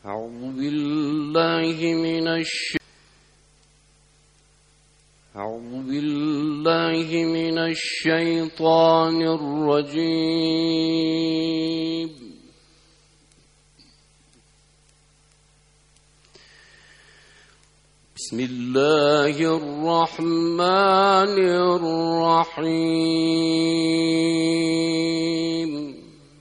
أعوذ بالله من الشيطان الرجيم. بسم الله الرحمن الرحيم.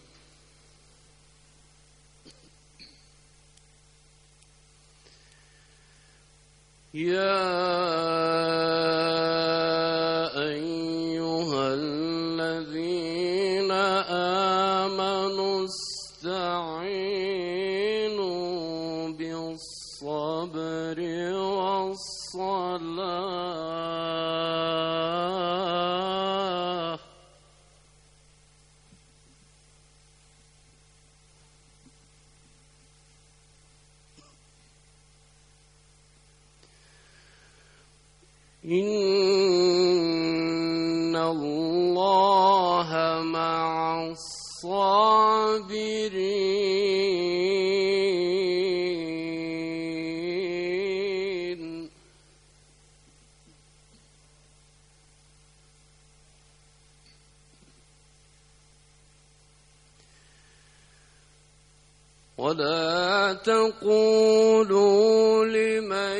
يا أيها الذين آمنوا استعينوا بالصبر والصلاة إن الله مع الصابرين. ولا تقولوا لمن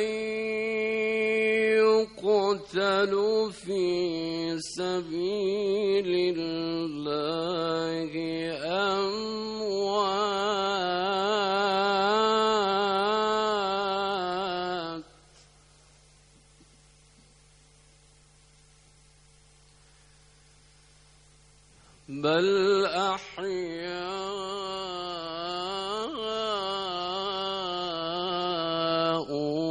يقتل في سبيل الله أموات، بل أحياء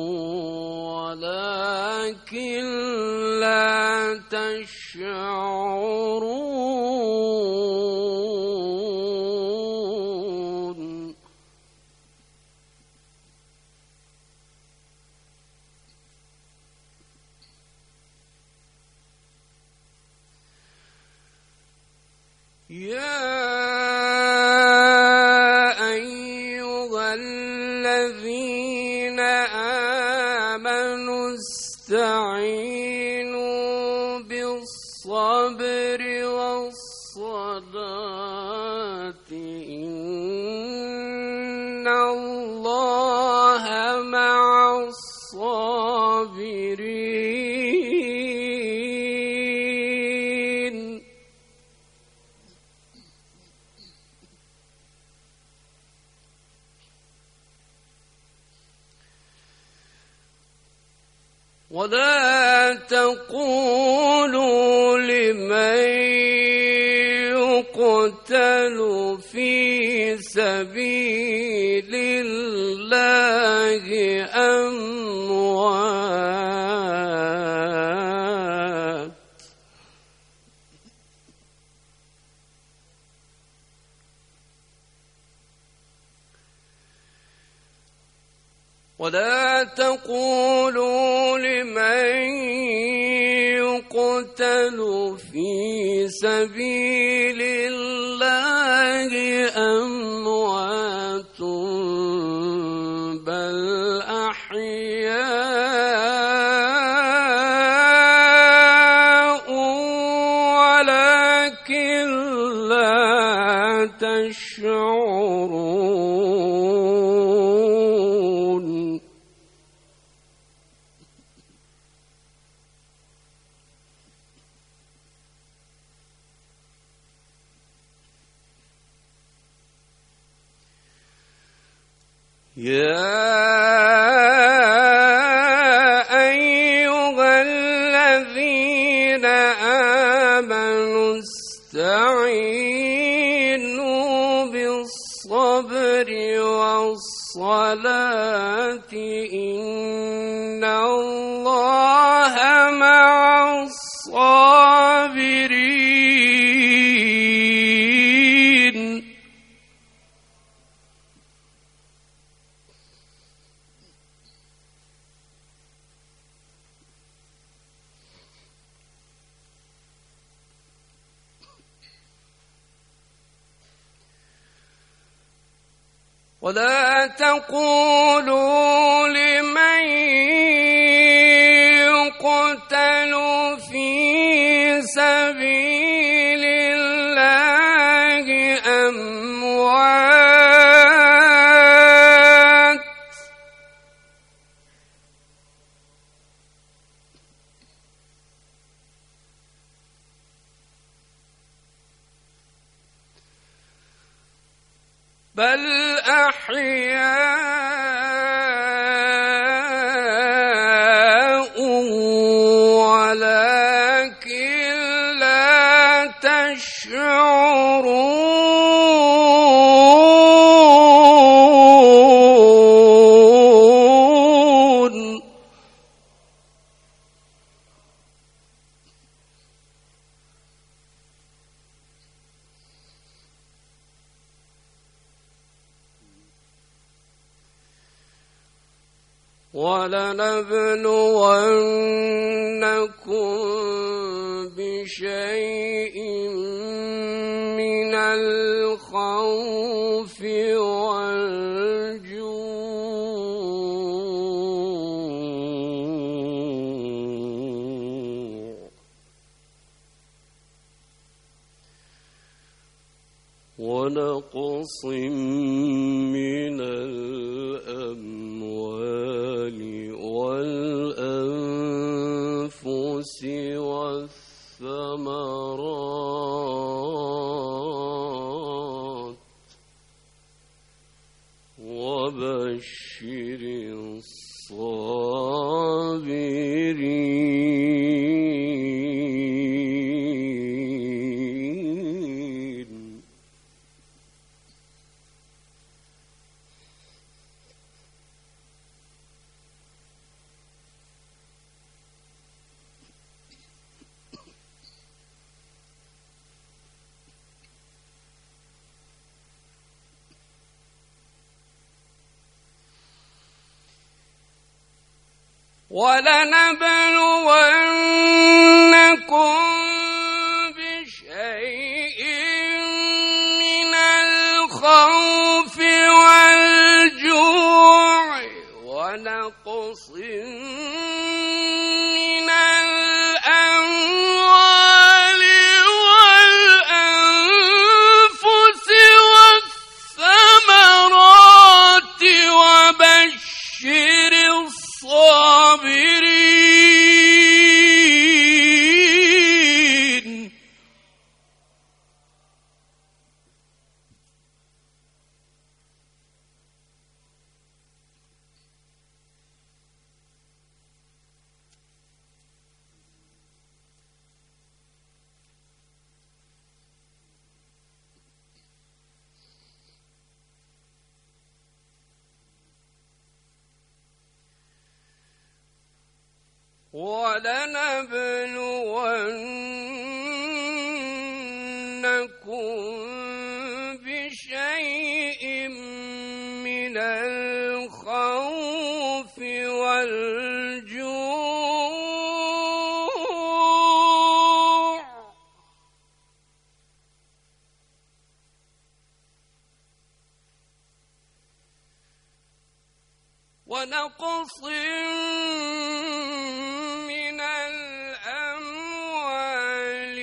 ولكن لا تشعرون. يا أيها الذين آمنوا استعينوا بالصبر والصلاة إن الله مع الصابرين. ولا تقولوا لمن يقتل في سبيل الله أموات، ولا تقولوا لمن يقتل في سبيل الله أموات، بل أحياء ولكن لا تشعرون. يا أيها الذين آمنوا استعينوا بالصبر والصلاة إن الله مع الصابرين. ولا تقولوا لمن يقتل في سبيل الله أموات بل أحياء ولكن لا تشعرون ولنبلونكم بشيء من الخوف والجوع ونقص من الأموال والأنفس والثمرات وبشر الصابرين ولنبلونكم بشيء من الخوف والجوع ونقص من الأموال والأنفس والثمرات وبشر الصابرين ولنبلونكم بشيء من الخوف والجوع ونقص من الأموال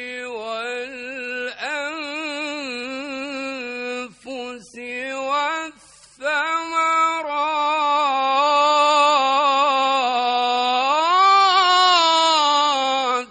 والأنفس والثمرات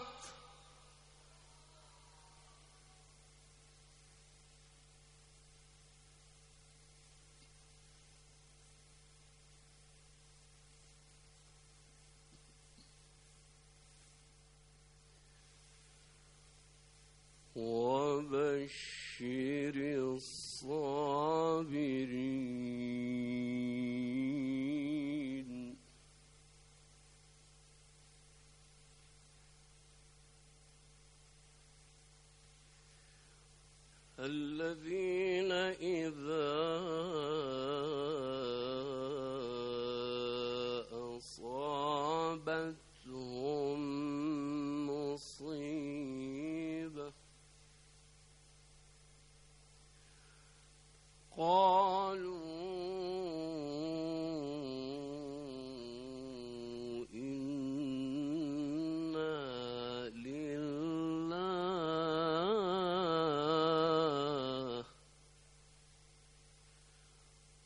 وبشر الصابرين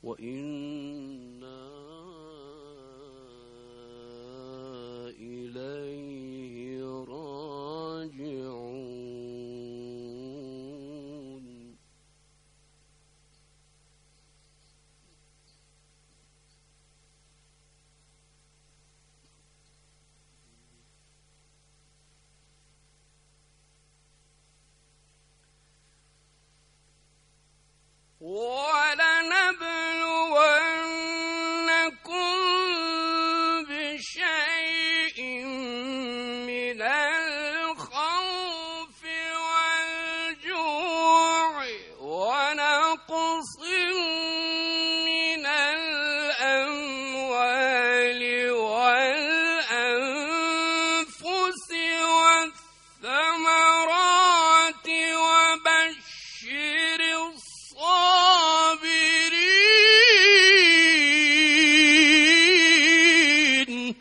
وإنا إليه راجعون ولنبلونكم بشيء من الخوف والجوع ونقص من الأموال والأنفس والثمرات وبشر الصابرين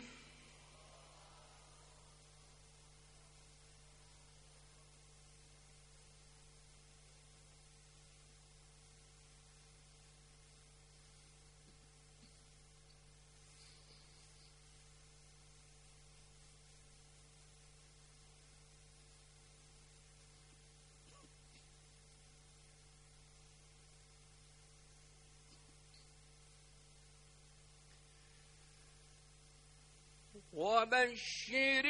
وبشر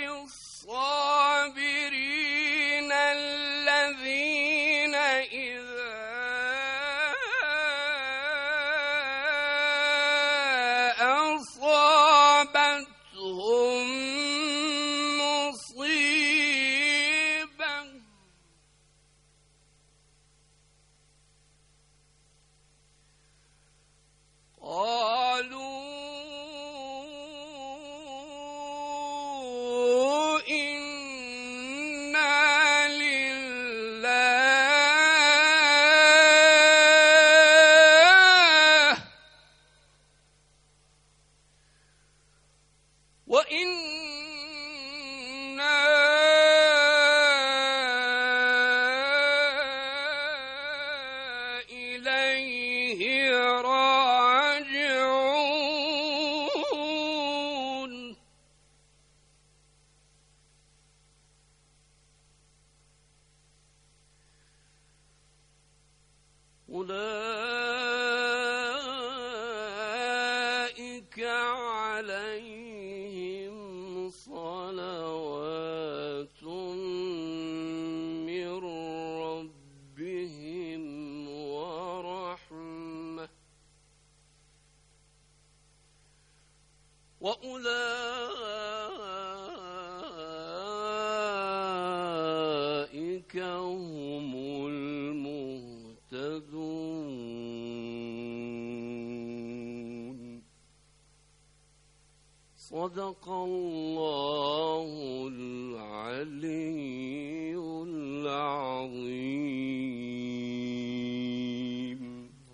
الصابرين الذين إذا أصابتهم مصيبة قالوا إنا لله وإنا إليه راجعون أولئك عليهم صلوات من ربهم ورحمة وأولئك هم المهتدون صدق الله العلي العظيم.